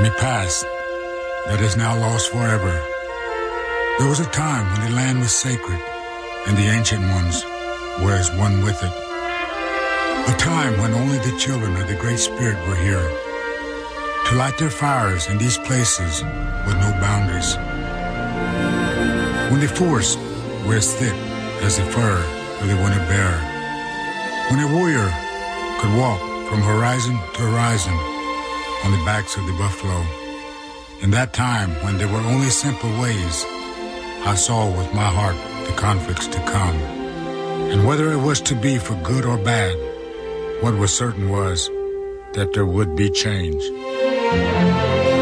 in a past that is now lost forever. There was a time when the land was sacred and the ancient ones were as one with it. A time when only the children of the Great Spirit were here to light their fires in these places with no boundaries. When the forests were as thick as the fur of the winter bear. When a warrior could walk from horizon to horizon on the backs of the buffalo. In that time when there were only simple ways, I saw with my heart the conflicts to come. And whether it was to be for good or bad, what was certain was that there would be change.